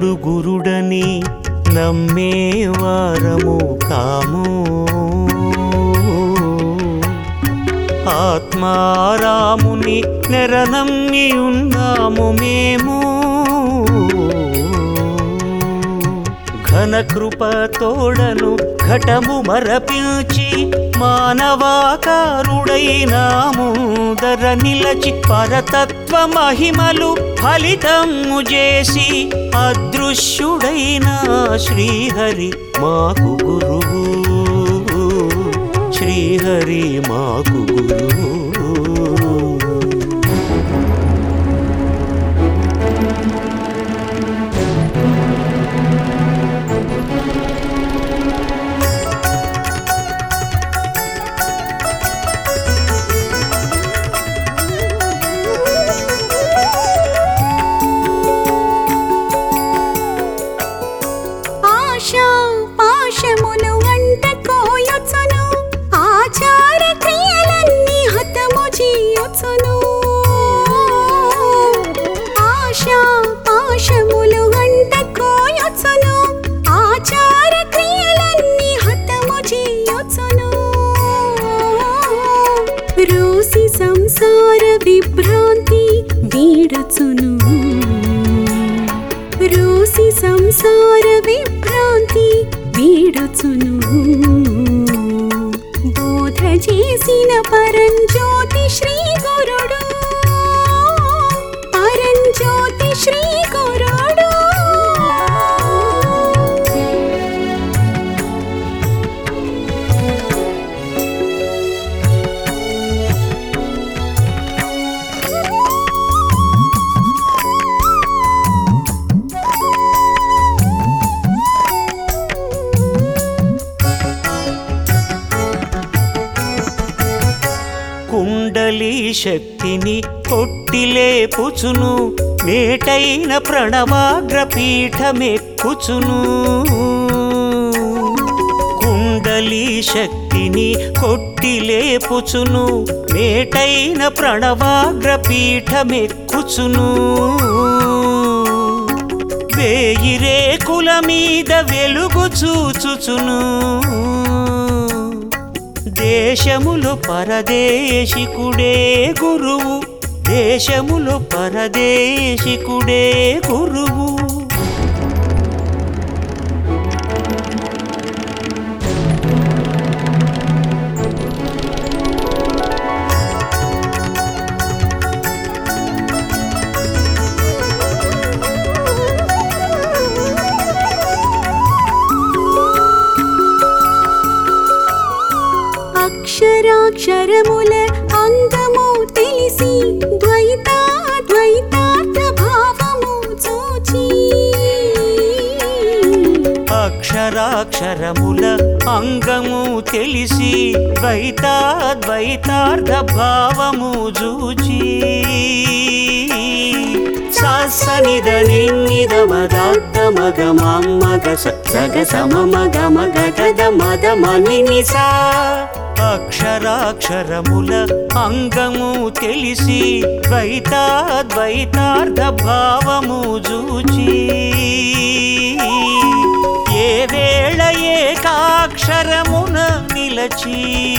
హరుడు గురుడని నమ్మేవారము కాము. ఆత్మారాముని నెరనమ్మి ఉన్నాము మేము. ఘనకృప తోడను ఘటము మరపిల్చి మానవాకారుడైనాము. దర నిలచి పరతత్వ మహిమలు ఫలితము చేసి అదృశ్యుడైన శ్రీహరి మాకు గురువు. శ్రీహరి మాకు గురువు. పాశమును అంటకోయొచ్చును, ఆచార క్రియలన్నీ హతము చేయొచ్చును. ఆశా పాశములు అంటకోయొచ్చును, ఆచార క్రియలన్నీ హతము చేయొచ్చును. రోసి సంసార విభ్రాంతి వీడచును. రోసి సంసార విభ్రాంతి వీడచును. బోధ చేసిన పరంజ్యోతి శ్రీ గురుడు. పరంజ్యోతి శ్రీ గురుడు. కుండలి శక్తిని కొట్టిలేపుచును, మేటైన ప్రణవాగ్రపీఠమెక్కుచును. కుండలి శక్తిని కొట్టిలేపుచును, మేటైన ప్రణవాగ్రపీఠమెక్కుచును. వేయి రేకుల మీద వెలుగు చూచుచును. దేశములు పరదేశికుడే గురువు. దేశములు పరదేశికుడే గురువు. అక్షరాక్షరముల అంగము తెలిసి ద్వైతార్థ భావము చూచి. అక్షరాక్షరముల అంగము తెలిసి ద్వైతార్థ భావము చూచి. సనిద నిన్నిద మదాత్త మగ మగ సగ సమ మగ మగ గద మద మని నిసా. అక్షరాక్షరముల అంగము తెలిసి ద్వైతార్థ భావము చూచి. ఏ వేళ ఏకాక్షరమున నిలచి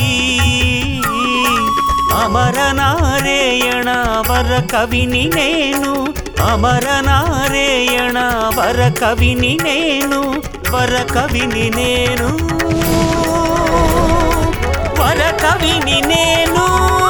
అమరనారాయణ వర కవిని నేను. అమరనారాయణ వర కవిని నేను. వర కవిని నేను. వర కవిని నేను.